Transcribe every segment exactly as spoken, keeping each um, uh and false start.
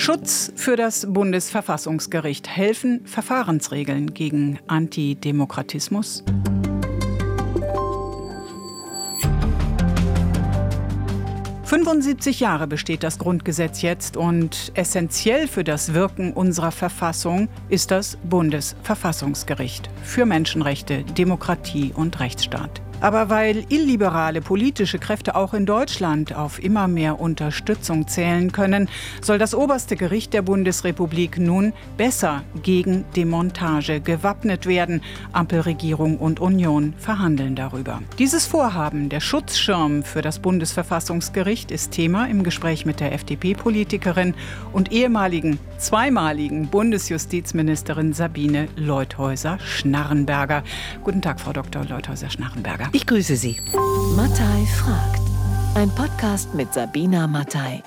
Schutz für das Bundesverfassungsgericht. Helfen Verfahrensregeln gegen Antidemokratismus? fünfundsiebzig Jahre besteht das Grundgesetz jetzt und essentiell für das Wirken unserer Verfassung ist das Bundesverfassungsgericht für Menschenrechte, Demokratie und Rechtsstaat. Aber weil illiberale politische Kräfte auch in Deutschland auf immer mehr Unterstützung zählen können, soll das oberste Gericht der Bundesrepublik nun besser gegen Demontage gewappnet werden. Ampelregierung und Union verhandeln darüber. Dieses Vorhaben, der Schutzschirm für das Bundesverfassungsgericht, ist Thema im Gespräch mit der F D P-Politikerin und ehemaligen, zweimaligen Bundesjustizministerin Sabine Leutheusser-Schnarrenberger. Guten Tag, Frau Doktor Leutheusser-Schnarrenberger. Ich grüße Sie. Mattei fragt. Ein Podcast mit Sabina Mattei.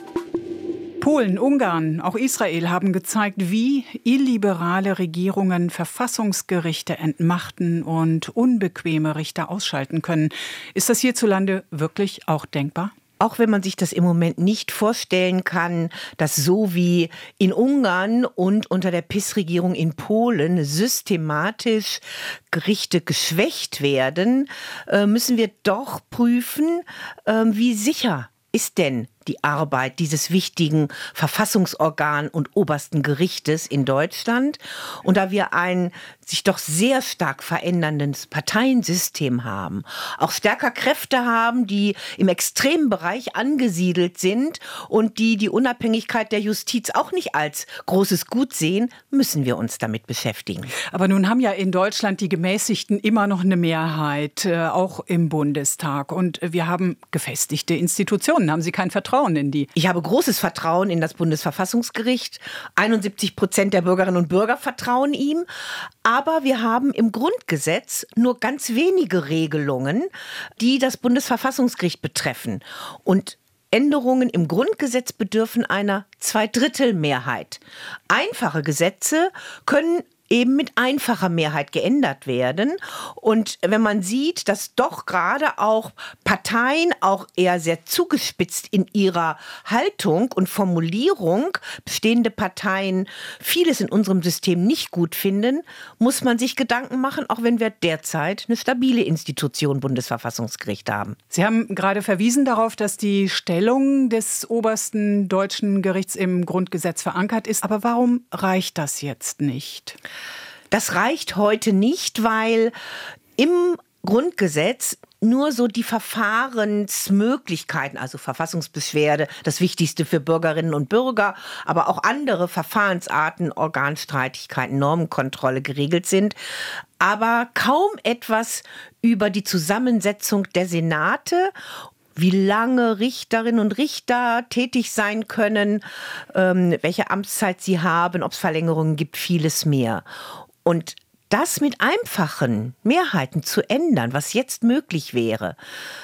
Polen, Ungarn, auch Israel haben gezeigt, wie illiberale Regierungen Verfassungsgerichte entmachten und unbequeme Richter ausschalten können. Ist das hierzulande wirklich auch denkbar? Auch wenn man sich das im Moment nicht vorstellen kann, dass so wie in Ungarn und unter der P I S-Regierung in Polen systematisch Gerichte geschwächt werden, müssen wir doch prüfen, wie sicher ist denn die Arbeit dieses wichtigen Verfassungsorgan und obersten Gerichtes in Deutschland. Und da wir ein sich doch sehr stark veränderndes Parteiensystem haben, auch stärker Kräfte haben, die im extremen Bereich angesiedelt sind und die die Unabhängigkeit der Justiz auch nicht als großes Gut sehen, müssen wir uns damit beschäftigen. Aber nun haben ja in Deutschland die Gemäßigten immer noch eine Mehrheit, äh, auch im Bundestag. Und wir haben gefestigte Institutionen. Haben Sie kein Vertrauen in die? Ich habe großes Vertrauen in das Bundesverfassungsgericht. einundsiebzig Prozent der Bürgerinnen und Bürger vertrauen ihm. Aber wir haben im Grundgesetz nur ganz wenige Regelungen, die das Bundesverfassungsgericht betreffen. Und Änderungen im Grundgesetz bedürfen einer Zweidrittelmehrheit. Einfache Gesetze können eben mit einfacher Mehrheit geändert werden. Und wenn man sieht, dass doch gerade auch Parteien auch eher sehr zugespitzt in ihrer Haltung und Formulierung, bestehende Parteien vieles in unserem System nicht gut finden, muss man sich Gedanken machen, auch wenn wir derzeit eine stabile Institution, Bundesverfassungsgericht haben. Sie haben gerade verwiesen darauf, dass die Stellung des obersten deutschen Gerichts im Grundgesetz verankert ist. Aber warum reicht das jetzt nicht? Das reicht heute nicht, weil im Grundgesetz nur so die Verfahrensmöglichkeiten, also Verfassungsbeschwerde, das Wichtigste für Bürgerinnen und Bürger, aber auch andere Verfahrensarten, Organstreitigkeiten, Normenkontrolle geregelt sind, aber kaum etwas über die Zusammensetzung der Senate, wie lange Richterinnen und Richter tätig sein können, ähm, welche Amtszeit sie haben, ob es Verlängerungen gibt, vieles mehr. Und das mit einfachen Mehrheiten zu ändern, was jetzt möglich wäre,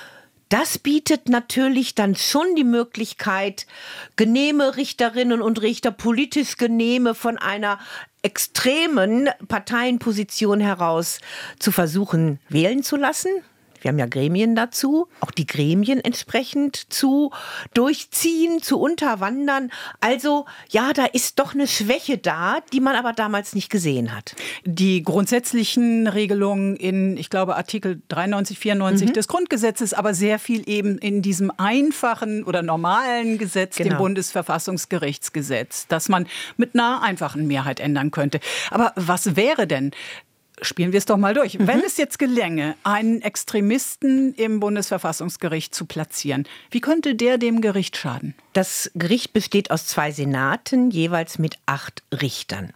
das bietet natürlich dann schon die Möglichkeit, genehme Richterinnen und Richter, politisch genehme, von einer extremen Parteienposition heraus zu versuchen, wählen zu lassen. Wir haben ja Gremien dazu, auch die Gremien entsprechend zu durchziehen, zu unterwandern. Also ja, da ist doch eine Schwäche da, die man aber damals nicht gesehen hat. Die grundsätzlichen Regelungen in, ich glaube, Artikel dreiundneunzig, vierundneunzig mhm. des Grundgesetzes, aber sehr viel eben in diesem einfachen oder normalen Gesetz, genau, dem Bundesverfassungsgerichtsgesetz, das man mit einer einfachen Mehrheit ändern könnte. Aber was wäre denn? Spielen wir es doch mal durch. Mhm. Wenn es jetzt gelänge, einen Extremisten im Bundesverfassungsgericht zu platzieren, wie könnte der dem Gericht schaden? Das Gericht besteht aus zwei Senaten, jeweils mit acht Richtern.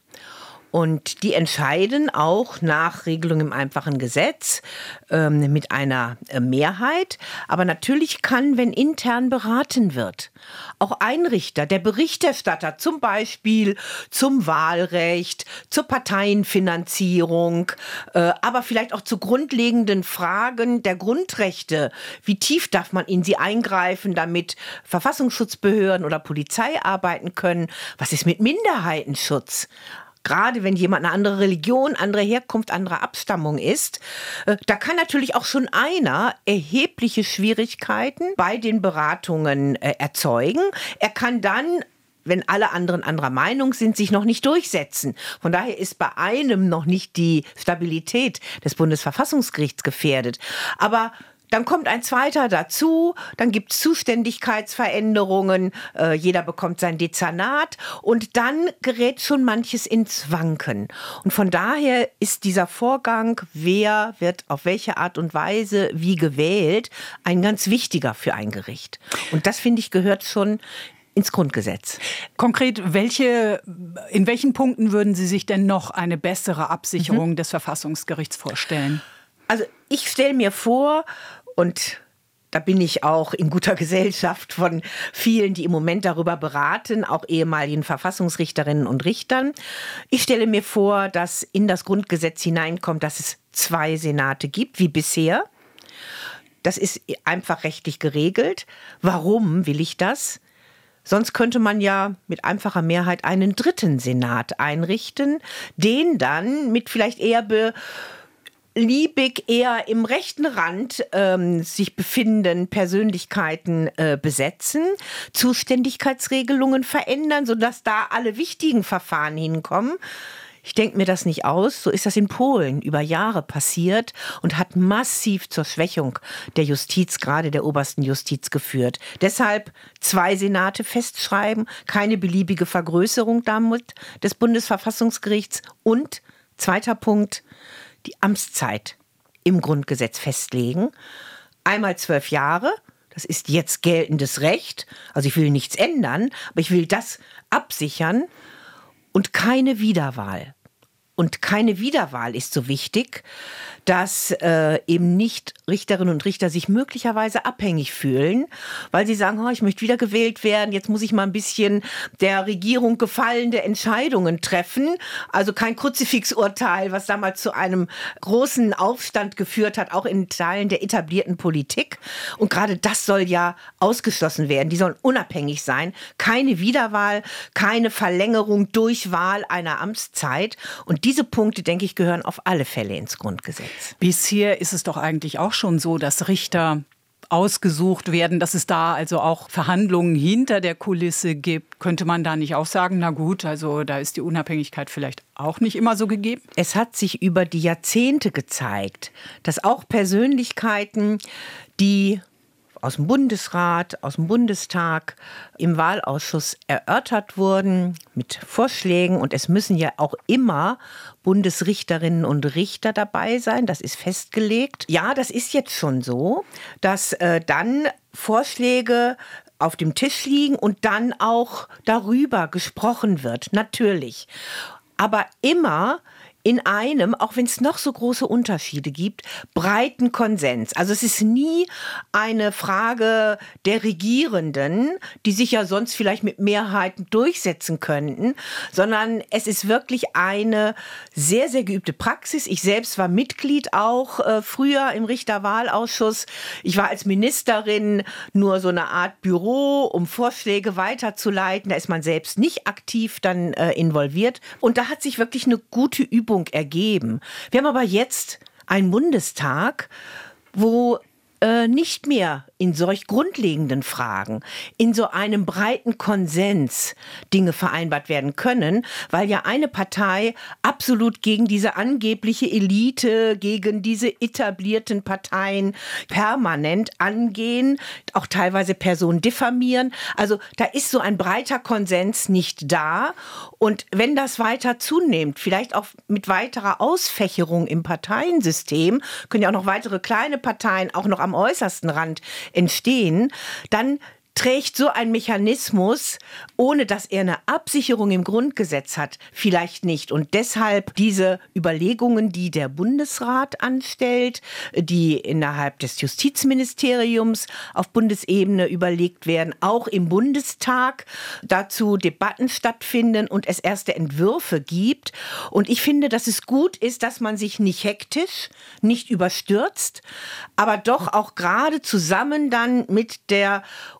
Und die entscheiden auch nach Regelung im einfachen Gesetz ähm, mit einer äh, Mehrheit. Aber natürlich kann, wenn intern beraten wird, auch ein Richter, der Berichterstatter zum Beispiel zum Wahlrecht, zur Parteienfinanzierung, äh, aber vielleicht auch zu grundlegenden Fragen der Grundrechte. Wie tief darf man in sie eingreifen, damit Verfassungsschutzbehörden oder Polizei arbeiten können? Was ist mit Minderheitenschutz? Gerade wenn jemand eine andere Religion, andere Herkunft, andere Abstammung ist, da kann natürlich auch schon einer erhebliche Schwierigkeiten bei den Beratungen erzeugen. Er kann dann wenn alle anderen anderer Meinung sind, sich noch nicht durchsetzen. Von daher ist bei einem noch nicht die Stabilität des Bundesverfassungsgerichts gefährdet. Aber dann kommt ein zweiter dazu, dann gibt es Zuständigkeitsveränderungen, äh, jeder bekommt sein Dezernat und dann gerät schon manches ins Wanken. Und von daher ist dieser Vorgang, wer wird auf welche Art und Weise wie gewählt, ein ganz wichtiger für ein Gericht. Und das, finde ich, gehört schon ins Grundgesetz. Konkret, welche, in welchen Punkten würden Sie sich denn noch eine bessere Absicherung mhm. des Verfassungsgerichts vorstellen? Also ich stelle mir vor, und da bin ich auch in guter Gesellschaft von vielen, die im Moment darüber beraten, auch ehemaligen Verfassungsrichterinnen und Richtern. Ich stelle mir vor, dass in das Grundgesetz hineinkommt, dass es zwei Senate gibt, wie bisher. Das ist einfach rechtlich geregelt. Warum will ich das? Sonst könnte man ja mit einfacher Mehrheit einen dritten Senat einrichten, den dann mit vielleicht eher beliebig eher im rechten Rand ähm, sich befindenden Persönlichkeiten äh, besetzen, Zuständigkeitsregelungen verändern, sodass da alle wichtigen Verfahren hinkommen. Ich denke mir das nicht aus. So ist das in Polen über Jahre passiert und hat massiv zur Schwächung der Justiz, gerade der obersten Justiz, geführt. Deshalb zwei Senate festschreiben, keine beliebige Vergrößerung damit des Bundesverfassungsgerichts und, zweiter Punkt, die Amtszeit im Grundgesetz festlegen. Einmal zwölf Jahre, das ist jetzt geltendes Recht. Also ich will nichts ändern, aber ich will das absichern. Und keine Wiederwahl. Und keine Wiederwahl ist so wichtig, dass äh, eben nicht Richterinnen und Richter sich möglicherweise abhängig fühlen, weil sie sagen, oh, ich möchte wieder gewählt werden, jetzt muss ich mal ein bisschen der Regierung gefallende Entscheidungen treffen. Also kein Kruzifixurteil, was damals zu einem großen Aufstand geführt hat, auch in Teilen der etablierten Politik. Und gerade das soll ja ausgeschlossen werden. Die sollen unabhängig sein. Keine Wiederwahl, keine Verlängerung durch Wahl einer Amtszeit. Und diese Punkte, denke ich, gehören auf alle Fälle ins Grundgesetz. Bisher ist es doch eigentlich auch schon so, dass Richter ausgesucht werden, dass es da also auch Verhandlungen hinter der Kulisse gibt. Könnte man da nicht auch sagen, na gut, also da ist die Unabhängigkeit vielleicht auch nicht immer so gegeben? Es hat sich über die Jahrzehnte gezeigt, dass auch Persönlichkeiten, die aus dem Bundesrat, aus dem Bundestag, im Wahlausschuss erörtert wurden mit Vorschlägen. Und es müssen ja auch immer Bundesrichterinnen und Richter dabei sein. Das ist festgelegt. Ja, das ist jetzt schon so, dass äh, dann Vorschläge auf dem Tisch liegen und dann auch darüber gesprochen wird. Natürlich. Aber immer in einem, auch wenn es noch so große Unterschiede gibt, breiten Konsens. Also es ist nie eine Frage der Regierenden, die sich ja sonst vielleicht mit Mehrheiten durchsetzen könnten, sondern es ist wirklich eine sehr, sehr geübte Praxis. Ich selbst war Mitglied auch äh, früher im Richterwahlausschuss. Ich war als Ministerin nur so eine Art Büro, um Vorschläge weiterzuleiten. Da ist man selbst nicht aktiv dann äh, involviert. Und da hat sich wirklich eine gute Übung ergeben. Wir haben aber jetzt einen Bundestag, wo äh, nicht mehr in solch grundlegenden Fragen, in so einem breiten Konsens Dinge vereinbart werden können, weil ja eine Partei absolut gegen diese angebliche Elite, gegen diese etablierten Parteien permanent angehen, auch teilweise Personen diffamieren. Also da ist so ein breiter Konsens nicht da. Und wenn das weiter zunimmt, vielleicht auch mit weiterer Ausfächerung im Parteiensystem, können ja auch noch weitere kleine Parteien auch noch am äußersten Rand entstehen, dann trägt so ein Mechanismus, ohne dass er eine Absicherung im Grundgesetz hat, vielleicht nicht. Und deshalb diese Überlegungen, die der Bundesrat anstellt, die innerhalb des Justizministeriums auf Bundesebene überlegt werden, auch im Bundestag dazu Debatten stattfinden und es erste Entwürfe gibt. Und ich finde, dass es gut ist, dass man sich nicht hektisch, nicht überstürzt, aber doch auch gerade zusammen dann mit der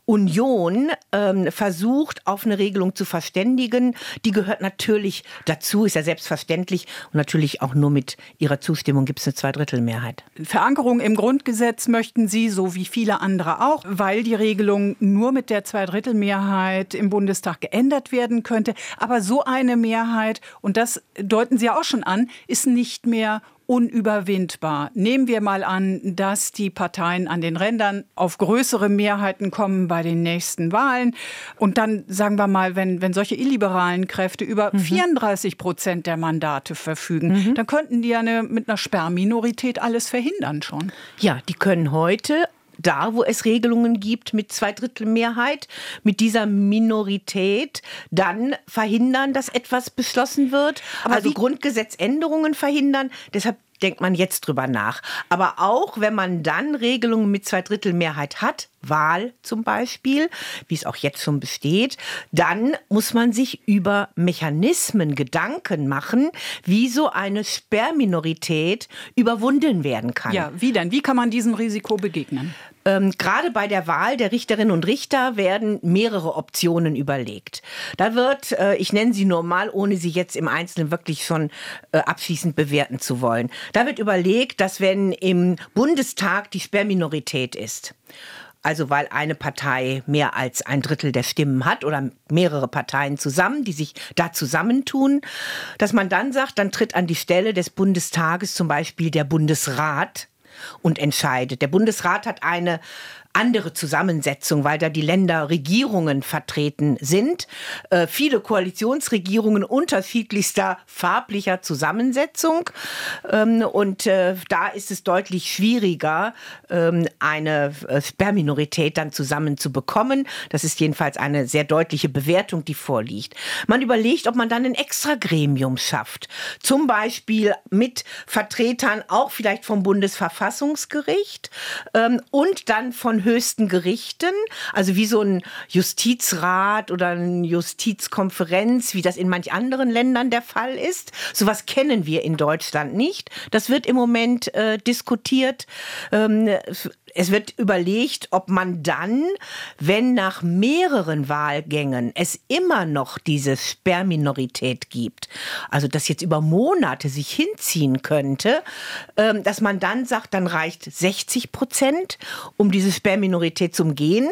Union ähm, versucht, auf eine Regelung zu verständigen. Die gehört natürlich dazu, ist ja selbstverständlich. Und natürlich auch nur mit ihrer Zustimmung gibt es eine Zweidrittelmehrheit. Verankerung im Grundgesetz möchten Sie, so wie viele andere auch, weil die Regelung nur mit der Zweidrittelmehrheit im Bundestag geändert werden könnte. Aber so eine Mehrheit, und das deuten Sie ja auch schon an, ist nicht mehr unüberwindbar. Nehmen wir mal an, dass die Parteien an den Rändern auf größere Mehrheiten kommen bei den nächsten Wahlen. Und dann sagen wir mal, wenn, wenn solche illiberalen Kräfte über mhm. vierunddreißig Prozent der Mandate verfügen, mhm. dann könnten die ja eine, mit einer Sperrminorität alles verhindern schon. Ja, die können heute, da, wo es Regelungen gibt mit Zweidrittelmehrheit, mit dieser Minorität dann verhindern, dass etwas beschlossen wird. Aber also Grundgesetzänderungen verhindern. Deshalb denkt man jetzt drüber nach. Aber auch, wenn man dann Regelungen mit Zweidrittelmehrheit hat, Wahl zum Beispiel, wie es auch jetzt schon besteht, dann muss man sich über Mechanismen Gedanken machen, wie so eine Sperrminorität überwunden werden kann. Ja, wie denn? Wie kann man diesem Risiko begegnen? Ähm, gerade bei der Wahl der Richterinnen und Richter werden mehrere Optionen überlegt. Da wird, äh, ich nenne sie nur mal, ohne sie jetzt im Einzelnen wirklich schon äh, abschließend bewerten zu wollen. Da wird überlegt, dass wenn im Bundestag die Sperrminorität ist, also weil eine Partei mehr als ein Drittel der Stimmen hat oder mehrere Parteien zusammen, die sich da zusammentun, dass man dann sagt, dann tritt an die Stelle des Bundestages zum Beispiel der Bundesrat und entscheidet. Der Bundesrat hat eine andere Zusammensetzung, weil da die Länderregierungen vertreten sind. Äh, viele Koalitionsregierungen unterschiedlichster farblicher Zusammensetzung. Ähm, und äh, da ist es deutlich schwieriger, ähm, eine Sperrminorität dann zusammen zu bekommen. Das ist jedenfalls eine sehr deutliche Bewertung, die vorliegt. Man überlegt, ob man dann ein Extragremium schafft. Zum Beispiel mit Vertretern auch vielleicht vom Bundesverfassungsgericht ähm, und dann von höchsten Gerichten, also wie so ein Justizrat oder eine Justizkonferenz, wie das in manch anderen Ländern der Fall ist. Sowas kennen wir in Deutschland nicht. Das wird im Moment äh, diskutiert. Ähm, Es wird überlegt, ob man dann, wenn nach mehreren Wahlgängen es immer noch diese Sperrminorität gibt, also das jetzt über Monate sich hinziehen könnte, dass man dann sagt, dann reicht sechzig Prozent, um diese Sperrminorität zu umgehen.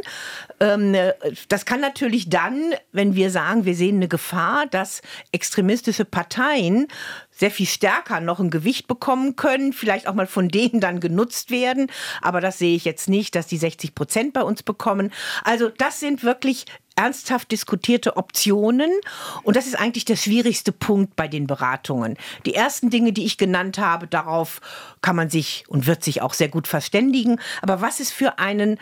Das kann natürlich dann, wenn wir sagen, wir sehen eine Gefahr, dass extremistische Parteien sehr viel stärker noch ein Gewicht bekommen können, vielleicht auch mal von denen dann genutzt werden. Aber das sehe ich jetzt nicht, dass die sechzig Prozent bei uns bekommen. Also das sind wirklich ernsthaft diskutierte Optionen. Und das ist eigentlich der schwierigste Punkt bei den Beratungen. Die ersten Dinge, die ich genannt habe, darauf kann man sich und wird sich auch sehr gut verständigen. Aber was es für einen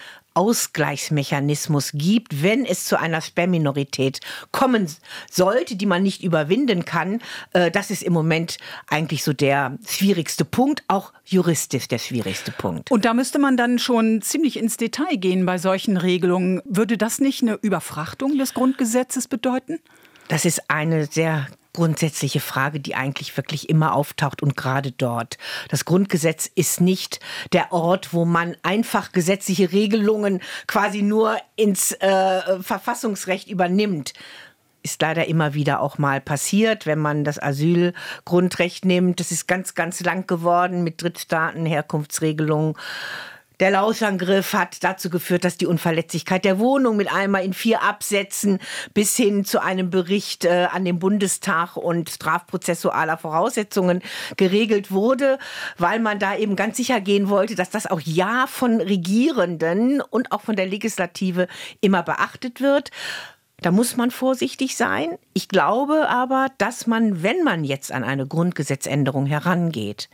Ausgleichsmechanismus gibt, wenn es zu einer Sperrminorität kommen sollte, die man nicht überwinden kann, äh, das ist im Moment eigentlich so der schwierigste Punkt, auch juristisch der schwierigste Punkt. Und da müsste man dann schon ziemlich ins Detail gehen bei solchen Regelungen. Würde das nicht eine Überfrachtung des Grundgesetzes bedeuten? Das ist eine sehr grundsätzliche Frage, die eigentlich wirklich immer auftaucht und gerade dort. Das Grundgesetz ist nicht der Ort, wo man einfach gesetzliche Regelungen quasi nur ins äh, Verfassungsrecht übernimmt. Ist leider immer wieder auch mal passiert, wenn man das Asylgrundrecht nimmt. Das ist ganz, ganz lang geworden mit Drittstaaten, Herkunftsregelungen. Der Lauschangriff hat dazu geführt, dass die Unverletzlichkeit der Wohnung mit einmal in vier Absätzen bis hin zu einem Bericht äh, an den Bundestag und strafprozessualer Voraussetzungen geregelt wurde, weil man da eben ganz sicher gehen wollte, dass das auch ja von Regierenden und auch von der Legislative immer beachtet wird. Da muss man vorsichtig sein. Ich glaube aber, dass man, wenn man jetzt an eine Grundgesetzänderung herangeht,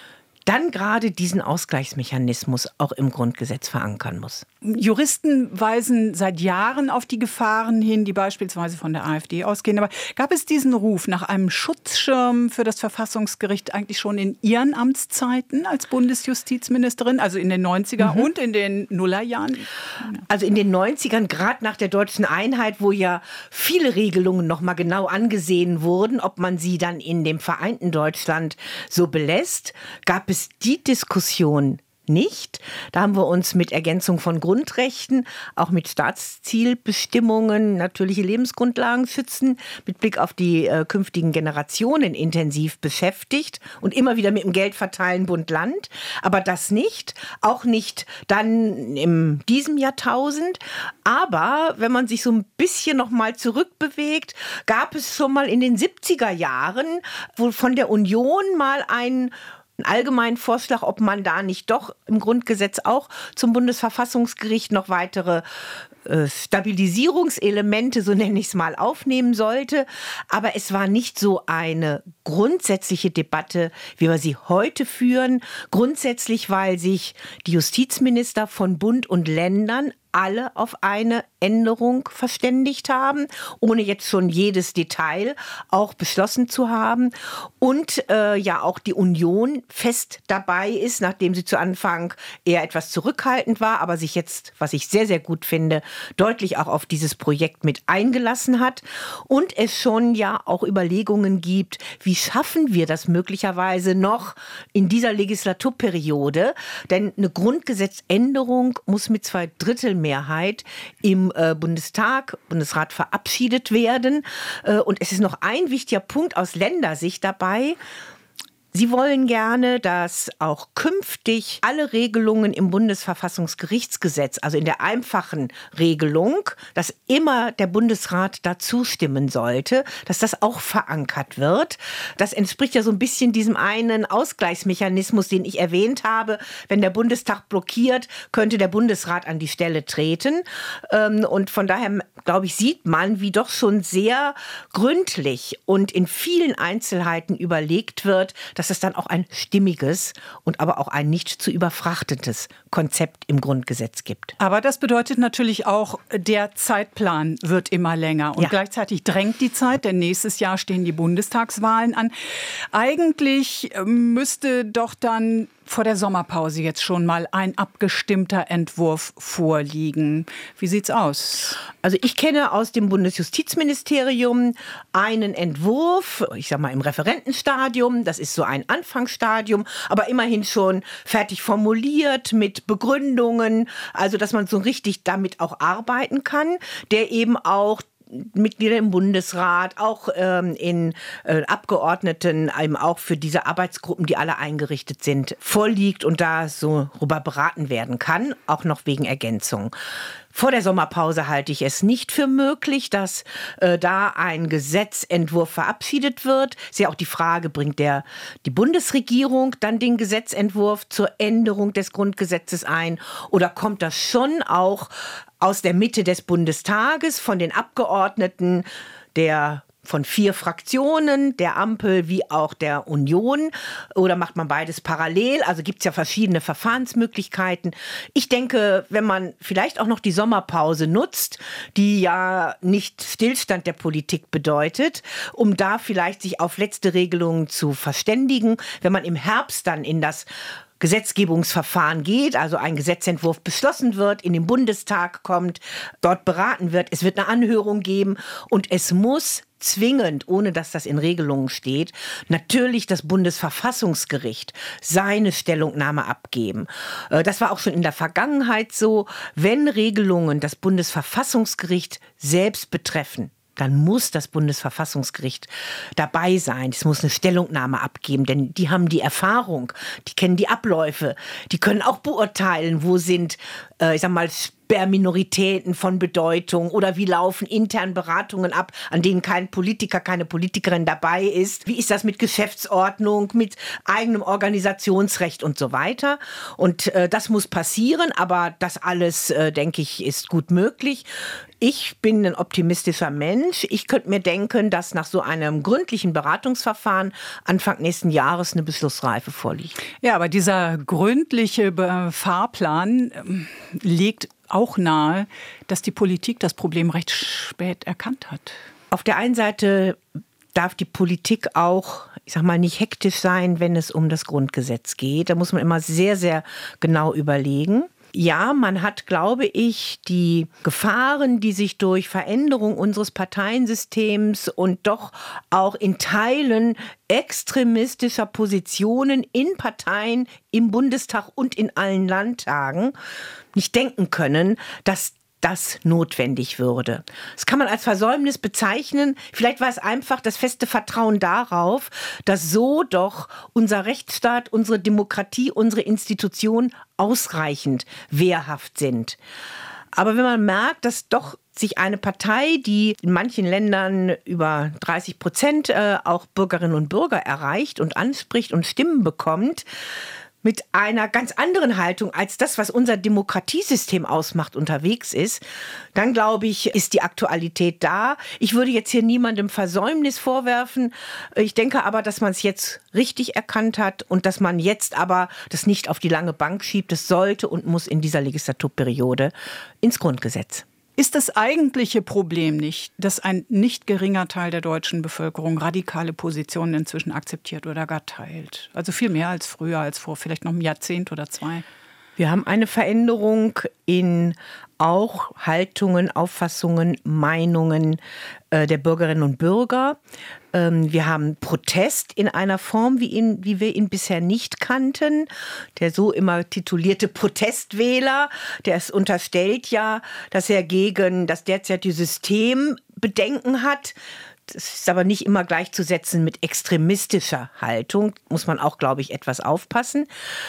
dann gerade diesen Ausgleichsmechanismus auch im Grundgesetz verankern muss. Juristen weisen seit Jahren auf die Gefahren hin, die beispielsweise von der AfD ausgehen. Aber gab es diesen Ruf nach einem Schutzschirm für das Verfassungsgericht eigentlich schon in Ihren Amtszeiten als Bundesjustizministerin, also in den neunziger mhm. und in den Nullerjahren? Also in den neunzigern, gerade nach der deutschen Einheit, wo ja viele Regelungen noch mal genau angesehen wurden, ob man sie dann in dem vereinten Deutschland so belässt, gab es die Diskussion nicht. Da haben wir uns mit Ergänzung von Grundrechten, auch mit Staatszielbestimmungen, natürliche Lebensgrundlagen schützen, mit Blick auf die äh, künftigen Generationen intensiv beschäftigt und immer wieder mit dem Geld verteilen Bund-Land. Aber das nicht, auch nicht dann in diesem Jahrtausend. Aber wenn man sich so ein bisschen noch mal zurückbewegt, gab es schon mal in den siebziger Jahren, wo von der Union mal ein einen allgemeinen Vorschlag, ob man da nicht doch im Grundgesetz auch zum Bundesverfassungsgericht noch weitere äh, Stabilisierungselemente, so nenne ich es mal, aufnehmen sollte. Aber es war nicht so eine grundsätzliche Debatte, wie wir sie heute führen. Grundsätzlich, weil sich die Justizminister von Bund und Ländern alle auf eine Änderung verständigt haben, ohne jetzt schon jedes Detail auch beschlossen zu haben. Und äh, ja auch die Union fest dabei ist, nachdem sie zu Anfang eher etwas zurückhaltend war, aber sich jetzt, was ich sehr, sehr gut finde, deutlich auch auf dieses Projekt mit eingelassen hat. Und es schon ja auch Überlegungen gibt, wie schaffen wir das möglicherweise noch in dieser Legislaturperiode? Denn eine Grundgesetzänderung muss mit zwei Drittel Mehrheit im äh, Bundestag, Bundesrat verabschiedet werden. Äh, und es ist noch ein wichtiger Punkt aus Ländersicht dabei. Sie wollen gerne, dass auch künftig alle Regelungen im Bundesverfassungsgerichtsgesetz, also in der einfachen Regelung, dass immer der Bundesrat dazu stimmen sollte, dass das auch verankert wird. Das entspricht ja so ein bisschen diesem einen Ausgleichsmechanismus, den ich erwähnt habe. Wenn der Bundestag blockiert, könnte der Bundesrat an die Stelle treten. Und von daher, glaube ich, sieht man, wie doch schon sehr gründlich und in vielen Einzelheiten überlegt wird, dass es dann auch ein stimmiges und aber auch ein nicht zu überfrachtetes Konzept im Grundgesetz gibt. Aber das bedeutet natürlich auch, der Zeitplan wird immer länger. Und ja. Gleichzeitig drängt die Zeit, denn nächstes Jahr stehen die Bundestagswahlen an. Eigentlich müsste doch dann vor der Sommerpause jetzt schon mal ein abgestimmter Entwurf vorliegen. Wie sieht's aus? Also ich kenne aus dem Bundesjustizministerium einen Entwurf, ich sag mal im Referentenstadium, das ist so ein Anfangsstadium, aber immerhin schon fertig formuliert mit Begründungen, also dass man so richtig damit auch arbeiten kann, der eben auch Mitglieder im Bundesrat, auch ähm, in äh, Abgeordneten, eben auch für diese Arbeitsgruppen, die alle eingerichtet sind, vorliegt und da so rüber beraten werden kann, auch noch wegen Ergänzung. Vor der Sommerpause halte ich es nicht für möglich, dass äh, da ein Gesetzentwurf verabschiedet wird. Ist ja auch die Frage, bringt der, die Bundesregierung dann den Gesetzentwurf zur Änderung des Grundgesetzes ein oder kommt das schon auch aus der Mitte des Bundestages, von den Abgeordneten der von vier Fraktionen, der Ampel wie auch der Union, oder macht man beides parallel? Also gibt es ja verschiedene Verfahrensmöglichkeiten. Ich denke, wenn man vielleicht auch noch die Sommerpause nutzt, die ja nicht Stillstand der Politik bedeutet, um da vielleicht sich auf letzte Regelungen zu verständigen, wenn man im Herbst dann in das Gesetzgebungsverfahren geht, also ein Gesetzentwurf beschlossen wird, in den Bundestag kommt, dort beraten wird, es wird eine Anhörung geben und es muss zwingend, ohne dass das in Regelungen steht, natürlich das Bundesverfassungsgericht seine Stellungnahme abgeben. Das war auch schon in der Vergangenheit so, wenn Regelungen das Bundesverfassungsgericht selbst betreffen, dann muss das Bundesverfassungsgericht dabei sein. Es muss eine Stellungnahme abgeben, denn die haben die Erfahrung, die kennen die Abläufe, die können auch beurteilen, wo sind, äh, ich sag mal, Sperrminoritäten von Bedeutung oder wie laufen intern Beratungen ab, an denen kein Politiker, keine Politikerin dabei ist. Wie ist das mit Geschäftsordnung, mit eigenem Organisationsrecht und so weiter? Und äh, das muss passieren, aber das alles, äh, denke ich, ist gut möglich. Ich bin ein optimistischer Mensch. Ich könnte mir denken, dass nach so einem gründlichen Beratungsverfahren Anfang nächsten Jahres eine Beschlussreife vorliegt. Ja, aber dieser gründliche Fahrplan ähm, legt auch nahe, dass die Politik das Problem recht spät erkannt hat. Auf der einen Seite darf die Politik auch, ich sag mal, nicht hektisch sein, wenn es um das Grundgesetz geht. Da muss man immer sehr, sehr genau überlegen. Ja, man hat, glaube ich, die Gefahren, die sich durch Veränderung unseres Parteiensystems und doch auch in Teilen extremistischer Positionen in Parteien, im Bundestag und in allen Landtagen nicht denken können, dass das notwendig würde. Das kann man als Versäumnis bezeichnen. Vielleicht war es einfach das feste Vertrauen darauf, dass so doch unser Rechtsstaat, unsere Demokratie, unsere Institutionen ausreichend wehrhaft sind. Aber wenn man merkt, dass doch sich eine Partei, die in manchen Ländern über dreißig Prozent äh, auch Bürgerinnen und Bürger erreicht und anspricht und Stimmen bekommt, mit einer ganz anderen Haltung als das, was unser Demokratiesystem ausmacht, unterwegs ist, dann glaube ich, ist die Aktualität da. Ich würde jetzt hier niemandem Versäumnis vorwerfen. Ich denke aber, dass man es jetzt richtig erkannt hat und dass man jetzt aber das nicht auf die lange Bank schiebt. Das sollte und muss in dieser Legislaturperiode ins Grundgesetz. Ist das eigentliche Problem nicht, dass ein nicht geringer Teil der deutschen Bevölkerung radikale Positionen inzwischen akzeptiert oder gar teilt? Also viel mehr als früher, als vor vielleicht noch einem Jahrzehnt oder zwei. Wir haben eine Veränderung in auch Haltungen, Auffassungen, Meinungen äh, der Bürgerinnen und Bürger. Ähm, wir haben Protest in einer Form, wie, ihn, wie wir ihn bisher nicht kannten. Der so immer titulierte Protestwähler, der es unterstellt ja, dass er gegen das derzeitige System Bedenken hat. Das ist aber nicht immer gleichzusetzen mit extremistischer Haltung. Muss man auch, glaube ich, etwas aufpassen.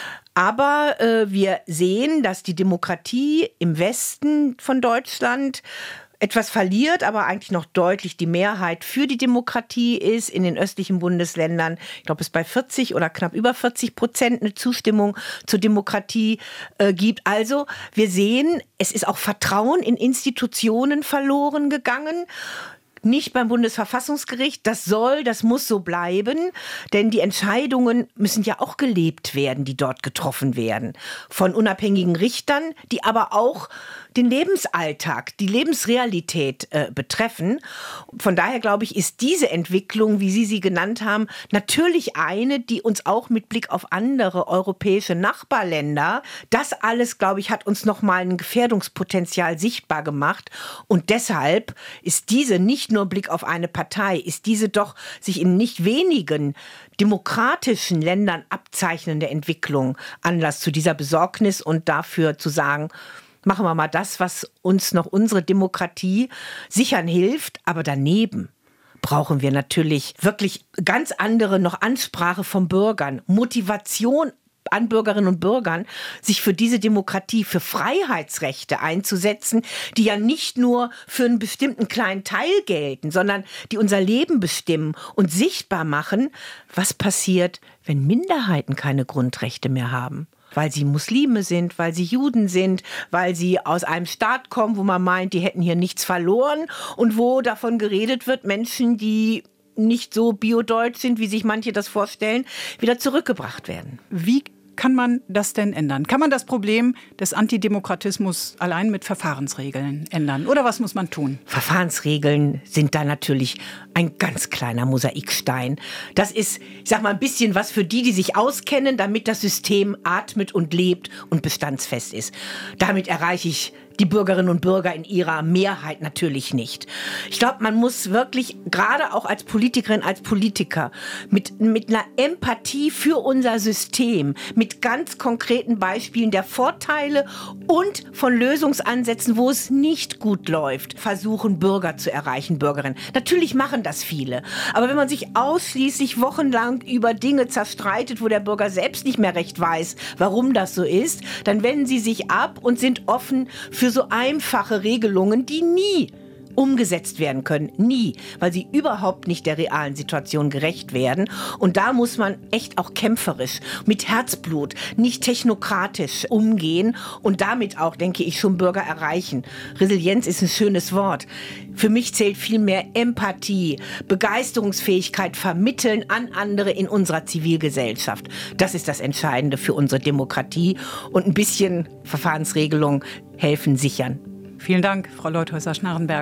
Aber äh, wir sehen, dass die Demokratie im Westen von Deutschland etwas verliert, aber eigentlich noch deutlich die Mehrheit für die Demokratie ist. In den östlichen Bundesländern, ich glaube, es bei vierzig oder knapp über vierzig Prozent eine Zustimmung zur Demokratie äh, gibt. Also wir sehen, es ist auch Vertrauen in Institutionen verloren gegangen. Nicht beim Bundesverfassungsgericht. Das soll, das muss so bleiben, denn die Entscheidungen müssen ja auch gelebt werden, die dort getroffen werden. Von unabhängigen Richtern, die aber auch den Lebensalltag, die Lebensrealität äh, betreffen. Von daher, glaube ich, ist diese Entwicklung, wie Sie sie genannt haben, natürlich eine, die uns auch mit Blick auf andere europäische Nachbarländer, das alles, glaube ich, hat uns nochmal ein Gefährdungspotenzial sichtbar gemacht. Und deshalb ist diese nicht nur Blick auf eine Partei, ist diese doch sich in nicht wenigen demokratischen Ländern abzeichnende Entwicklung Anlass zu dieser Besorgnis und dafür zu sagen, machen wir mal das, was uns noch unsere Demokratie sichern hilft, aber daneben brauchen wir natürlich wirklich ganz andere noch Ansprache von Bürgern, Motivation an Bürgerinnen und Bürgern, sich für diese Demokratie, für Freiheitsrechte einzusetzen, die ja nicht nur für einen bestimmten kleinen Teil gelten, sondern die unser Leben bestimmen und sichtbar machen, was passiert, wenn Minderheiten keine Grundrechte mehr haben. Weil sie Muslime sind, weil sie Juden sind, weil sie aus einem Staat kommen, wo man meint, die hätten hier nichts verloren und wo davon geredet wird, Menschen, die nicht so biodeutsch sind, wie sich manche das vorstellen, wieder zurückgebracht werden. Wie kann man das denn ändern? Kann man das Problem des Antidemokratismus allein mit Verfahrensregeln ändern? Oder was muss man tun? Verfahrensregeln sind da natürlich ein ganz kleiner Mosaikstein. Das ist, ich sag mal, ein bisschen was für die, die sich auskennen, damit das System atmet und lebt und bestandsfest ist. Damit erreiche ich die Bürgerinnen und Bürger in ihrer Mehrheit natürlich nicht. Ich glaube, man muss wirklich, gerade auch als Politikerin, als Politiker, mit, mit einer Empathie für unser System, mit ganz konkreten Beispielen der Vorteile und von Lösungsansätzen, wo es nicht gut läuft, versuchen, Bürger zu erreichen, Bürgerinnen. Natürlich machen das viele. Aber wenn man sich ausschließlich wochenlang über Dinge zerstreitet, wo der Bürger selbst nicht mehr recht weiß, warum das so ist, dann wenden sie sich ab und sind offen für für so einfache Regelungen, die nie umgesetzt werden können. Nie, weil sie überhaupt nicht der realen Situation gerecht werden. Und da muss man echt auch kämpferisch, mit Herzblut, nicht technokratisch umgehen und damit auch, denke ich, schon Bürger erreichen. Resilienz ist ein schönes Wort. Für mich zählt vielmehr Empathie, Begeisterungsfähigkeit vermitteln an andere in unserer Zivilgesellschaft. Das ist das Entscheidende für unsere Demokratie. Und ein bisschen Verfahrensregelung helfen sichern. Vielen Dank, Frau Leuthäuser-Schnarrenberger.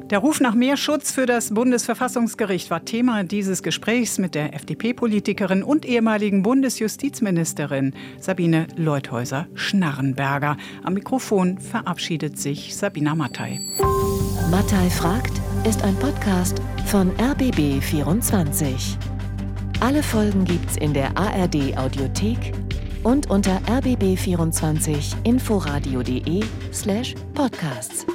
Der Ruf nach mehr Schutz für das Bundesverfassungsgericht war Thema dieses Gesprächs mit der F D P-Politikerin und ehemaligen Bundesjustizministerin Sabine Leutheusser-Schnarrenberger. Am Mikrofon verabschiedet sich Sabina Mattei. Mattei fragt ist ein Podcast von R B B vierundzwanzig. Alle Folgen gibt's in der A R D Audiothek und unter r b b vierundzwanzig inforadio punkt de slash podcasts.